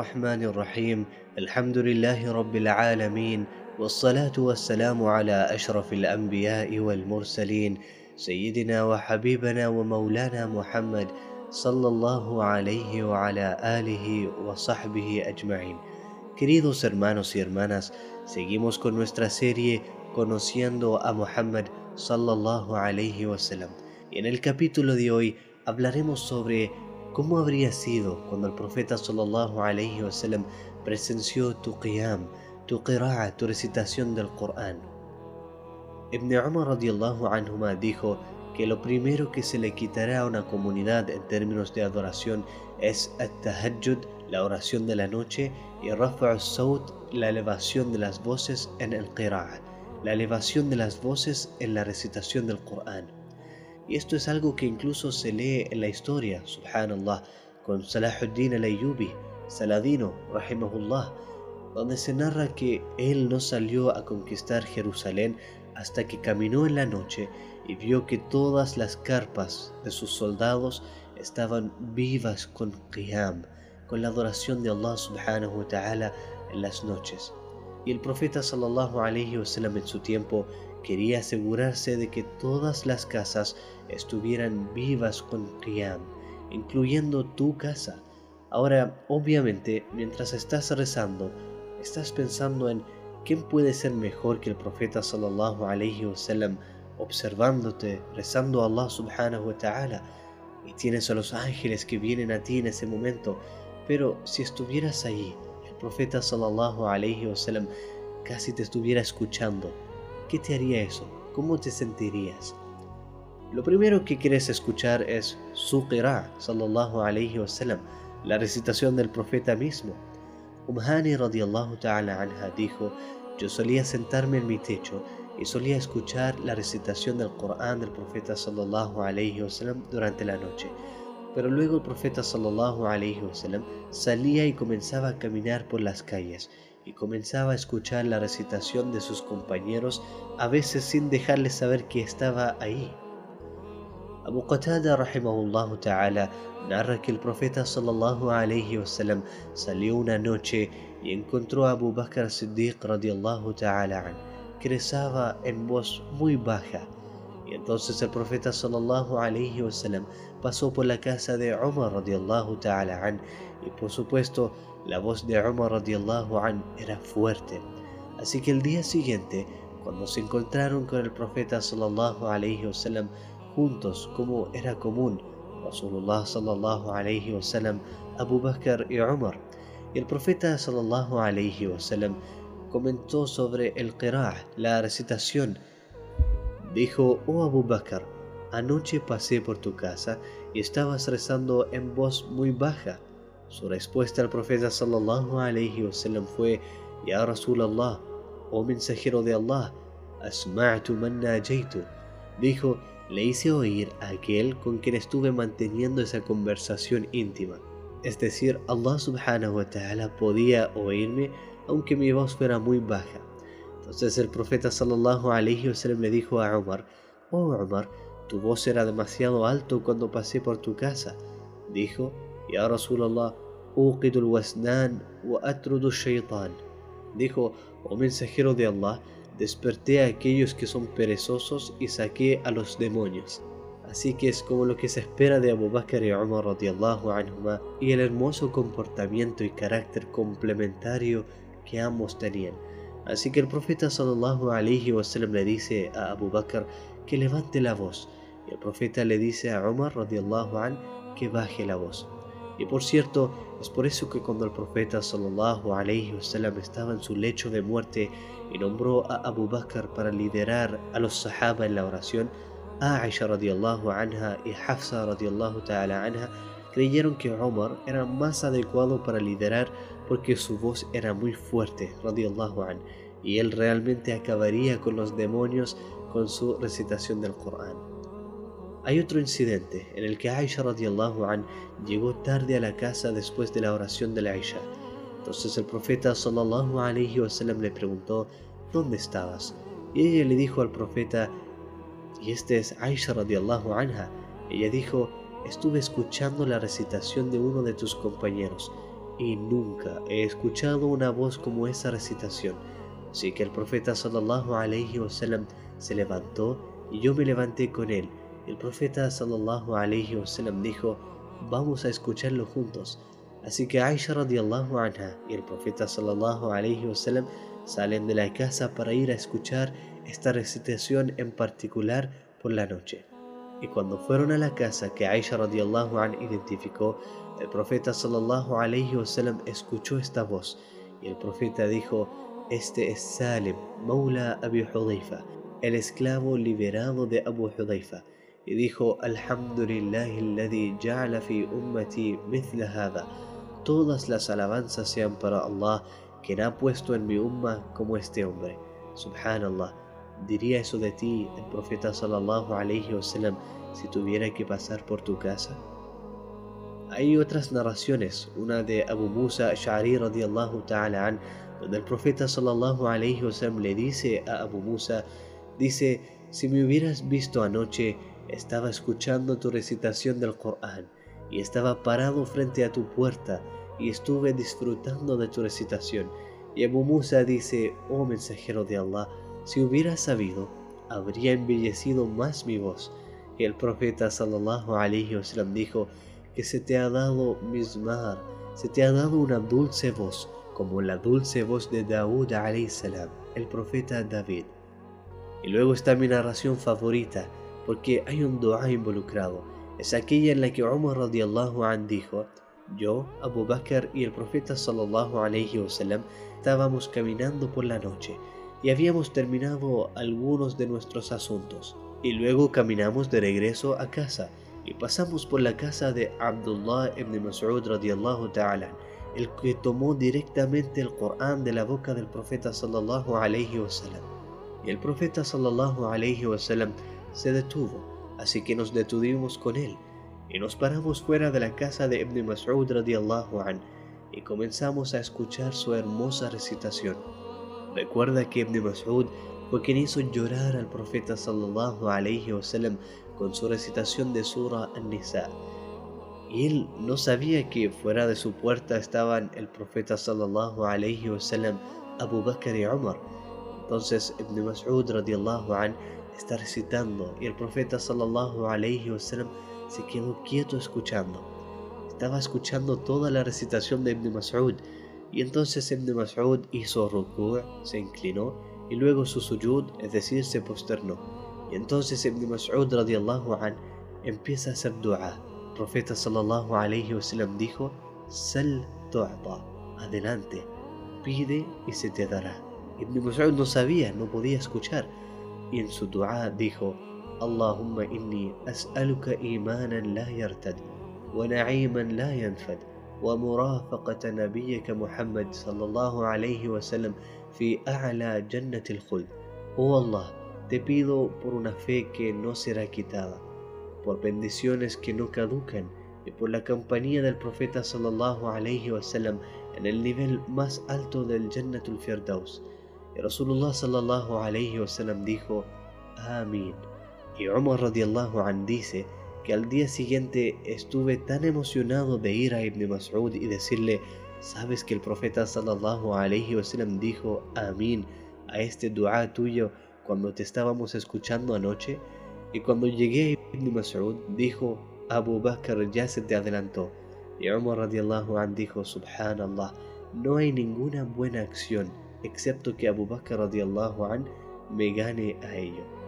الرحمن الرحيم. الحمد لله رب العالمين، والصلاة والسلام على أشرف الأنبياء والمرسلين، سيدنا وحبيبنا ومولانا محمد صلى الله عليه وعلى آله وصحبه أجمعين. Queridos hermanos y hermanas, seguimos con nuestra serie Conociendo a Muhammad sallallahu alayhi wasallam. Y en el capítulo de hoy hablaremos sobre cómo habría sido cuando el profeta sallallahu alayhi wasallam presenció tu qiyam, tu qira'a, tu recitación del Corán. Ibn Umar radiyallahu anhuma dijo que lo primero que se le quitará a una comunidad en términos de adoración es at-tahajjud, la oración de la noche, y rafa' as-sawt, la elevación de las voces en el qira'a, la elevación de las voces en la recitación del Corán. Y esto es algo que incluso se lee en la historia, subhanallah, con Salahuddin al-Ayyubi, Saladino, rahimahullah, donde se narra que él no salió a conquistar Jerusalén hasta que caminó en la noche y vio que todas las carpas de sus soldados estaban vivas con qiyam, con la adoración de Allah subhanahu wa ta'ala en las noches. Y el profeta sallallahu alayhi wasallam en su tiempo quería asegurarse de que todas las casas estuvieran vivas con qiyam, incluyendo tu casa. Ahora, obviamente, mientras estás rezando, estás pensando en quién puede ser mejor que el profeta sallallahu alayhi wasallam observándote, rezando a Allah subhanahu wa ta'ala, y tienes a los ángeles que vienen a ti en ese momento. Pero si estuvieras allí, el profeta sallallahu alayhi wasallam casi te estuviera escuchando, ¿qué te haría eso? ¿Cómo te sentirías? Lo primero que quieres escuchar es su qira'a sallallahu alayhi wasallam, la recitación del profeta mismo. Hani radiyallahu ta'ala anha dijo: yo solía sentarme en mi techo y solía escuchar la recitación del Corán del profeta sallallahu alayhi wasallam durante la noche. Pero luego el profeta sallallahu alayhi wasallam salía y comenzaba a caminar por las calles y comenzaba a escuchar la recitación de sus compañeros, a veces sin dejarles saber que estaba ahí. Abu Qatada rahimahullah ta'ala narra que el profeta sallallahu alayhi wasallam salió una noche y encontró a Abu Bakr Siddiq radiyallahu ta'ala an, que rezaba en voz muy baja. Y entonces el profeta sallallahu alayhi wasallam pasó por la casa de Umar radiyallahu ta'ala an, y por supuesto la voz de Umar radiyallahu an era fuerte. Así que el día siguiente, cuando se encontraron con el profeta sallallahu alayhi wasallam juntos como era común, Rasulullah sallallahu alayhi wasallam, Abu Bakr y Umar, y el profeta sallallahu alayhi wasallam comentó sobre el qira'a, la recitación. Dijo: oh Abu Bakr, anoche pasé por tu casa y estabas rezando en voz muy baja. Su respuesta al profeta sallallahu alayhi wasallam fue: ya Rasulallah, oh mensajero de Allah, asma'tu man najaytu. Dijo: le hice oír a aquel con quien estuve manteniendo esa conversación íntima. Es decir, Allah subhanahu wa ta'ala podía oírme aunque mi voz fuera muy baja. Entonces el profeta sallallahu alayhi wasallam le dijo a Umar: oh Umar, tu voz era demasiado alto cuando pasé por tu casa. Dijo: ya Rasulallah, uqidu al-wasnan wa atrudu al-shaytan. Dijo: oh mensajero de Allah, desperté a aquellos que son perezosos y saqué a los demonios. Así que es como lo que se espera de Abu Bakr y Umar radiyallahu anhuma, y el hermoso comportamiento y carácter complementario que ambos tenían. Así que el profeta sallallahu alayhi wasallam le dice a Abu Bakr que levante la voz, y el profeta le dice a Umar radiyallahu anhu que baje la voz. Y por cierto, es por eso que cuando el profeta sallallahu alayhi wasallam estaba en su lecho de muerte y nombró a Abu Bakr para liderar a los sahaba en la oración, Aisha radiyallahu anha y Hafsa radiyallahu ta'ala anha creyeron que Umar era más adecuado para liderar porque su voz era muy fuerte radiyallahu anhu, y él realmente acabaría con los demonios con su recitación del Corán. Hay otro incidente en el que Aisha radiyallahu anha llegó tarde a la casa después de la oración de la Isha. Entonces el profeta sallallahu alayhi wasallam le preguntó: ¿dónde estabas? Y ella le dijo al profeta, y este es Aisha radiyallahu anha, ella dijo: estuve escuchando la recitación de uno de tus compañeros. y nunca he escuchado una voz como esa recitación. Así que el profeta sallallahu alaihi wasallam se levantó y yo me levanté con él. El profeta sallallahu alaihi wasallam dijo: vamos a escucharlo juntos. Así que Aisha radiallahu anha y el profeta sallallahu alaihi wasallam salen de la casa para ir a escuchar esta recitación en particular por la noche. Y cuando fueron a la casa que Aisha radiallahu anha identificó, el profeta sallallahu alaihi wasallam escuchó esta voz y el profeta dijo: este es Salim, Maula Abi Hudhaifa, el esclavo liberado de Abu Hudhaifa. Y dijo: Alhamdulillahi alladhi ja'ala fi ummati mithla hadha. Todas las alabanzas sean para Allah, quien ha puesto en mi umma como este hombre. Subhanallah, ¿diría eso de ti el profeta sallallahu alaihi wasallam si tuviera que pasar por tu casa? Hay otras narraciones, una de Abu Musa Ash'ari radiyallahu ta'ala an, donde el profeta sallallahu alaihi wasallam le dice a Abu Musa, dice: si me hubieras visto anoche, estaba escuchando tu recitación del Corán y estaba parado frente a tu puerta y estuve disfrutando de tu recitación. Y Abu Musa dice: oh mensajero de Allah, si hubiera sabido, habría embellecido más mi voz. Y el profeta sallallahu alaihi wasallam dijo: que se te ha dado mizmar, se te ha dado una dulce voz, como la dulce voz de Daud alayhi salam, el profeta David. Y luego está mi narración favorita, porque hay un dua involucrado. Es aquella en la que Umar radiallahu anh dijo: yo, Abu Bakr y el profeta sallallahu alayhi wasallam estábamos caminando por la noche y habíamos terminado algunos de nuestros asuntos. Y luego caminamos de regreso a casa y pasamos por la casa de Abdullah ibn Mas'ud radiallahu ta'ala, el que tomó directamente el Corán de la boca del profeta sallallahu alayhi wasallam. Y el profeta sallallahu alayhi wasallam se detuvo, así que nos detuvimos con él y nos paramos fuera de la casa de Ibn Mas'ud radiallahu anh y comenzamos a escuchar su hermosa recitación. Recuerda que Ibn Mas'ud fue quien hizo llorar al profeta sallallahu alayhi wasallam con su recitación de Surah An-Nisa. Y él no sabía que fuera de su puerta estaban el profeta sallallahu alayhi wasallam, Abu Bakr y Umar. Entonces Ibn Mas'ud radiallahu anh está recitando y el profeta sallallahu alayhi wasallam se quedó quieto escuchando. Estaba escuchando toda la recitación de Ibn Mas'ud y entonces Ibn Mas'ud hizo ruku', se inclinó y luego su sujud, es decir, se posternó. Y entonces Ibn Mas'ud radiallahu anh empieza a hacer dua. El profeta sallallahu alayhi wasallam dijo: Sal tu'ta, adelante, pide y se te dará. Ibn Mas'ud no sabía, no podía escuchar, y en su dua dijo: Allahumma inni as'aluka imanan la yartad, wa na'iman la yanfad, wa murafaqata nabiyyika Muhammad sallallahu alayhi wasallam fi a'la jannatil khuld. Oh Allah, te pido por una fe que no será quitada, por bendiciones que no caducan y por la compañía del profeta sallallahu alayhi wasallam en el nivel más alto del Jannatul Firdaus. Y Rasulullah sallallahu alayhi wasallam dijo: Amén. Y Umar radiallahu anh dice que al día siguiente estuve tan emocionado de ir a Ibn Mas'ud y decirle: ¿sabes que el profeta sallallahu alayhi wasallam dijo Amén a este dua tuyo cuando te estábamos escuchando anoche? Y cuando llegué a Ibn Mas'ud dijo: Abu Bakr ya se te adelantó. Y Umar radiallahu anh dijo: Subhanallah, no hay ninguna buena acción excepto que Abu Bakr radiallahu anh me gane a ello.